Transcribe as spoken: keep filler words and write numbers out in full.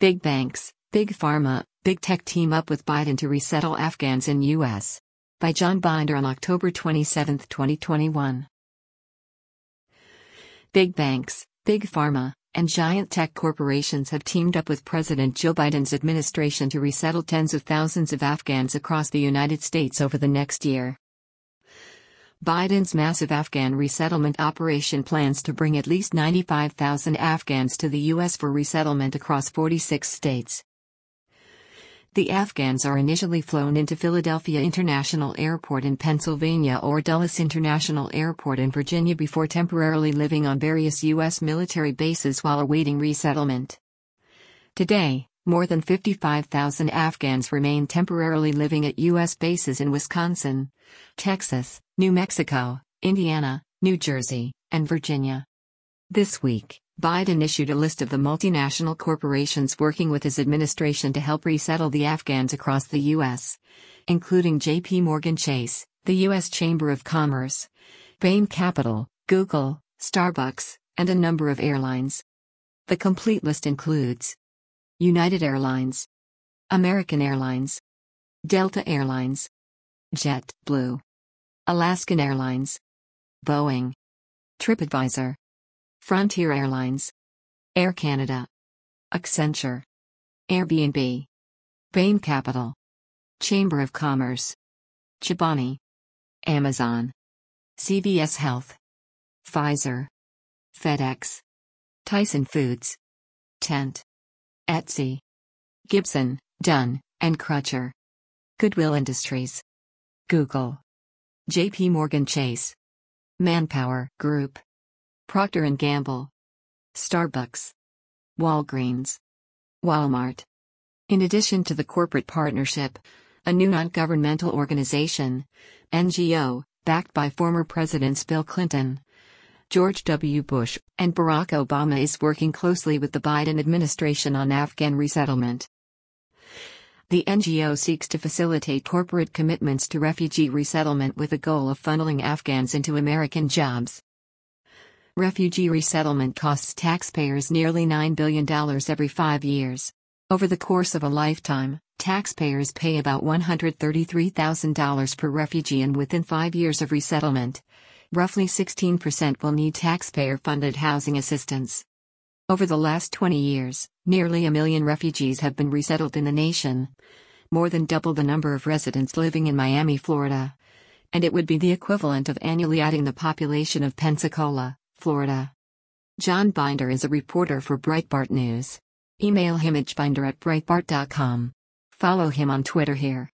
Big banks, big pharma, big tech team up with Biden to resettle Afghans in U S. By John Binder on October twenty-seventh, twenty twenty-one. Big banks, big pharma, and giant tech corporations have teamed up with President Joe Biden's administration to resettle tens of thousands of Afghans across the United States over the next year. Biden's massive Afghan resettlement operation plans to bring at least ninety-five thousand Afghans to the U S for resettlement across forty-six states. The Afghans are initially flown into Philadelphia International Airport in Pennsylvania or Dulles International Airport in Virginia before temporarily living on various U S military bases while awaiting resettlement. Today, more than fifty-five thousand Afghans remain temporarily living at U S bases in Wisconsin, Texas, New Mexico, Indiana, New Jersey, and Virginia. This week, Biden issued a list of the multinational corporations working with his administration to help resettle the Afghans across the U S, including J P Morgan Chase, the U S Chamber of Commerce, Bain Capital, Google, Starbucks, and a number of airlines. The complete list includes United Airlines, American Airlines, Delta Airlines, JetBlue, Alaskan Airlines, Boeing, TripAdvisor, Frontier Airlines, Air Canada, Accenture, Airbnb, Bain Capital, Chamber of Commerce, Chobani, Amazon, C V S Health, Pfizer, FedEx, Tyson Foods, Tent, Etsy, Gibson, Dunn and Crutcher, Goodwill Industries, Google, J P Morgan Chase, Manpower Group, Procter and Gamble, Starbucks, Walgreens, Walmart. In addition to the corporate partnership, a new non-governmental organization, N G O, backed by former Presidents Bill Clinton, George W. Bush, and Barack Obama is working closely with the Biden administration on Afghan resettlement. The N G O seeks to facilitate corporate commitments to refugee resettlement with the goal of funneling Afghans into American jobs. Refugee resettlement costs taxpayers nearly nine billion dollars every five years. Over the course of a lifetime, taxpayers pay about one hundred thirty-three thousand dollars per refugee, and within five years of resettlement, roughly sixteen percent will need taxpayer-funded housing assistance. Over the last twenty years, nearly a million refugees have been resettled in the nation, more than double the number of residents living in Miami, Florida. And it would be the equivalent of annually adding the population of Pensacola, Florida. John Binder is a reporter for Breitbart News. Email him at binder at breitbart dot com. Follow him on Twitter here.